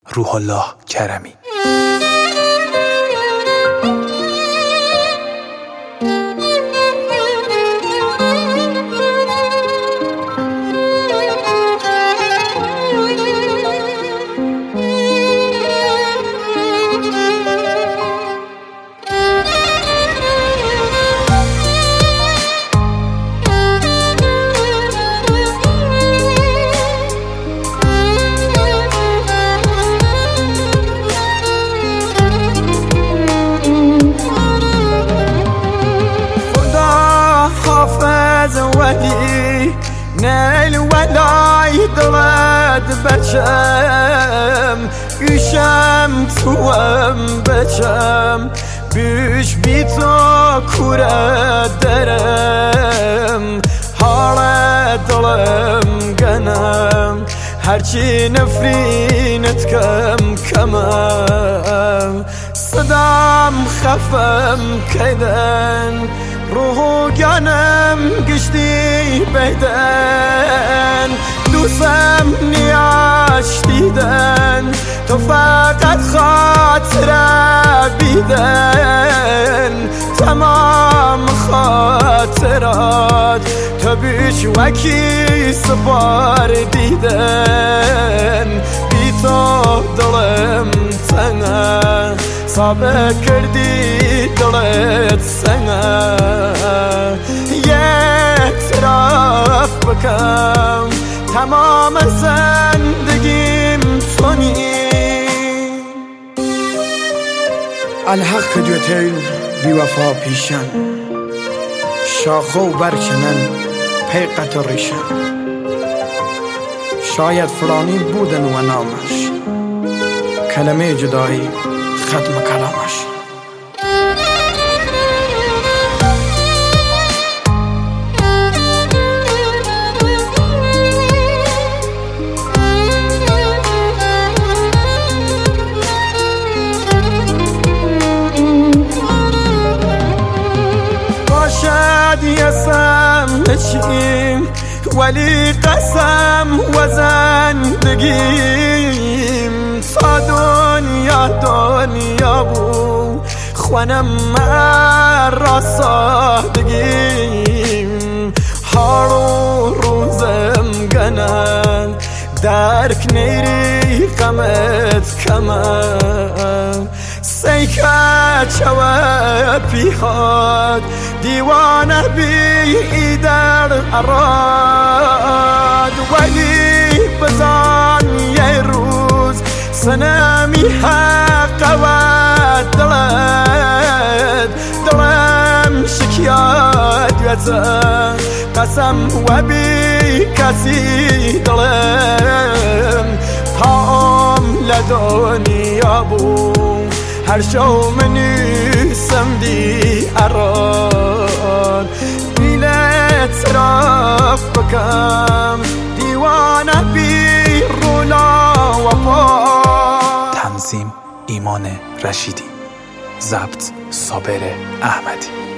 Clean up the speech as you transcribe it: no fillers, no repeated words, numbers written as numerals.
روح الله کرمی. ولی نیل ولای دلت بچم گوشم توام بچم بیش بی تو کوره درم حال دلم گنم هرچی نفرینت کمم صدام خفم کدن روح و جانم گشتی بدن دوستم نیاش دیدن تو فقط خاطره بیدن تمام خاطرات تو بیش وکی سپار دیدن بی تو دلم تنه صابه کردی دلت سنه یک طرف بکم تمام زندگیم تونی الحق دیوتیل بی وفا پیشن شاخه و برچنن پیقت و ریشن شاید فلانی بودن و نامش کلمه جدایی ختم کلامش باشد یسم نشیم ولی قسم و زندگیم تا دنیا بود خوانم مرا سادگیم حال و روزم گنن درک نیری غمت کمم سیکه چوه پیهاد دیوانه بی در اراد ولی بزن یه روز سنمی حق و دلم شکیات یزن قسم و بی کسی دلم تام لدنیا بود هر شو منیسم دی اران بیلت رف بکم دیوانه بی رولا و پا. تنظیم ایمان رشیدی، ضبط صابر احمدی.